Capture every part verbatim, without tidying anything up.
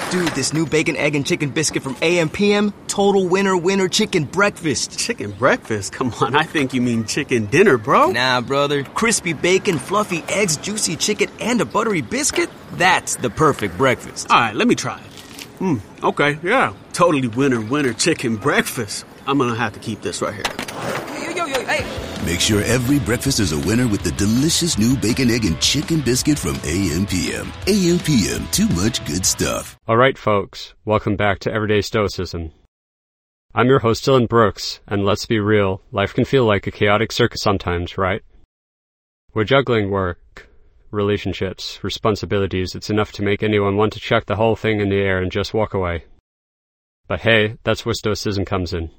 Dude, this new bacon, egg, and chicken biscuit from A M P M, total winner winner chicken breakfast. Chicken breakfast? Come on, I think you mean chicken dinner, bro. Nah, brother. Crispy bacon, fluffy eggs, juicy chicken, and a buttery biscuit? That's the perfect breakfast. All right, let me try it. Hmm, okay, yeah. Totally winner winner chicken breakfast. I'm gonna have to keep this right here. Yo, yo, yo, hey. Make sure every breakfast is a winner with the delicious new bacon, egg, and chicken biscuit from A M P M. A M P M, too much good stuff. All right, folks, welcome back to Everyday Stoicism. I'm your host, Dylan Brooks, and let's be real, life can feel like a chaotic circus sometimes, right? We're juggling work, relationships, responsibilities. It's enough to make anyone want to chuck the whole thing in the air and just walk away. But hey, that's where Stoicism comes in.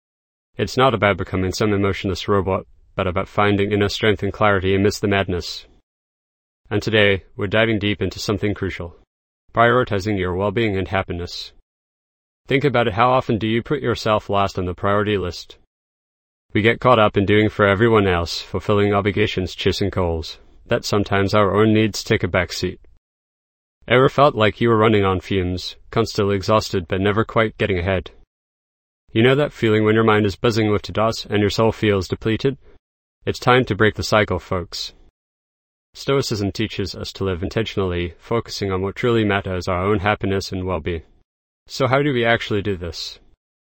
It's not about becoming some emotionless robot, but about finding inner strength and clarity amidst the madness. And today, we're diving deep into something crucial: prioritizing your well-being and happiness. Think about it. How often do you put yourself last on the priority list? We get caught up in doing for everyone else, fulfilling obligations, chasing goals, that sometimes our own needs take a backseat. Ever felt like you were running on fumes, constantly exhausted but never quite getting ahead? You know that feeling when your mind is buzzing with dots and your soul feels depleted? It's time to break the cycle, folks. Stoicism teaches us to live intentionally, focusing on what truly matters, our own happiness and well-being. So how do we actually do this?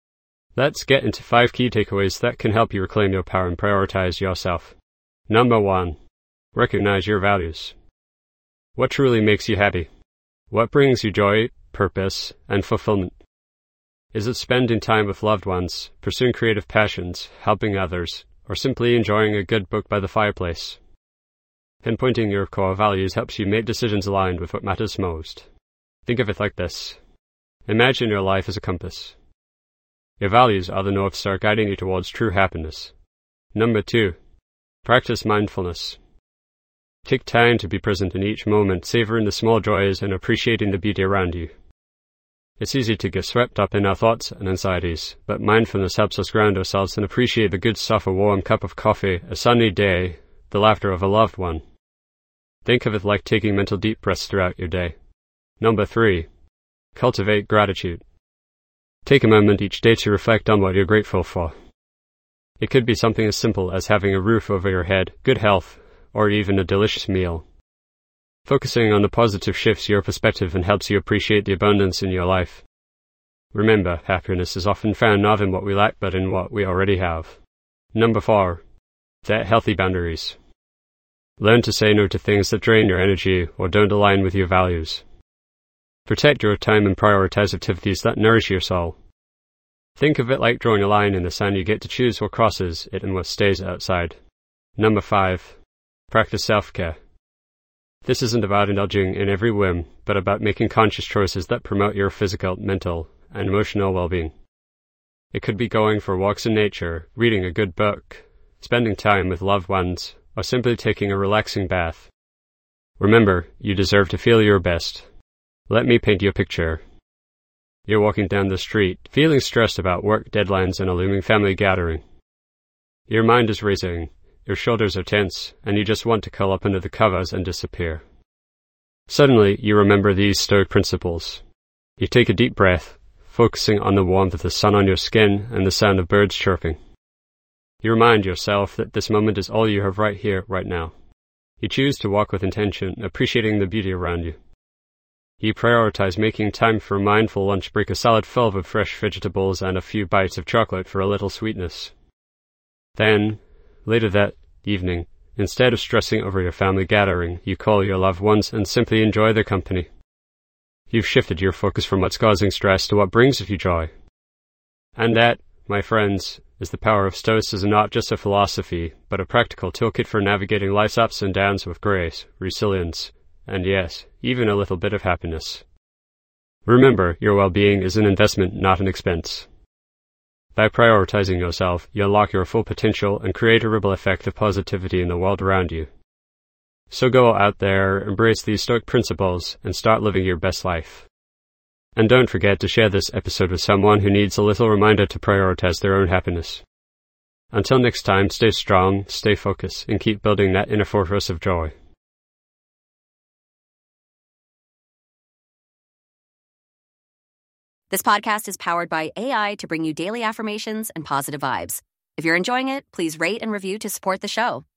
Let's get into five key takeaways that can help you reclaim your power and prioritize yourself. Number one, recognize your values. What truly makes you happy? What brings you joy, purpose, and fulfillment? Is it spending time with loved ones, pursuing creative passions, helping others, or simply enjoying a good book by the fireplace? Pinpointing your core values helps you make decisions aligned with what matters most. Think of it like this. Imagine your life as a compass. Your values are the North Star guiding you towards true happiness. Number two, practice mindfulness. Take time to be present in each moment, savoring the small joys and appreciating the beauty around you. It's easy to get swept up in our thoughts and anxieties, but mindfulness helps us ground ourselves and appreciate the good stuff: a warm cup of coffee, a sunny day, the laughter of a loved one. Think of it like taking mental deep breaths throughout your day. Number three, cultivate gratitude. Take a moment each day to reflect on what you're grateful for. It could be something as simple as having a roof over your head, good health, or even a delicious meal. Focusing on the positive shifts your perspective and helps you appreciate the abundance in your life. Remember, happiness is often found not in what we lack, but in what we already have. Number four, set healthy boundaries. Learn to say no to things that drain your energy or don't align with your values. Protect your time and prioritize activities that nourish your soul. Think of it like drawing a line in the sand. You get to choose what crosses it and what stays outside. Number five, practice self-care. This isn't about indulging in every whim, but about making conscious choices that promote your physical, mental, and emotional well-being. It could be going for walks in nature, reading a good book, spending time with loved ones, or simply taking a relaxing bath. Remember, you deserve to feel your best. Let me paint you a picture. You're walking down the street, feeling stressed about work deadlines and a looming family gathering. Your mind is racing. Your shoulders are tense, and you just want to curl up under the covers and disappear. Suddenly, you remember these Stoic principles. You take a deep breath, focusing on the warmth of the sun on your skin and the sound of birds chirping. You remind yourself that this moment is all you have right here, right now. You choose to walk with intention, appreciating the beauty around you. You prioritize making time for a mindful lunch break, a salad filled with fresh vegetables and a few bites of chocolate for a little sweetness. Then, later that evening, instead of stressing over your family gathering, you call your loved ones and simply enjoy their company. You've shifted your focus from what's causing stress to what brings you joy. And that, my friends, is the power of Stoicism, not just a philosophy, but a practical toolkit for navigating life's ups and downs with grace, resilience, and yes, even a little bit of happiness. Remember, your well-being is an investment, not an expense. By prioritizing yourself, you unlock your full potential and create a ripple effect of positivity in the world around you. So go out there, embrace these Stoic principles, and start living your best life. And don't forget to share this episode with someone who needs a little reminder to prioritize their own happiness. Until next time, stay strong, stay focused, and keep building that inner fortress of joy. This podcast is powered by A I to bring you daily affirmations and positive vibes. If you're enjoying it, please rate and review to support the show.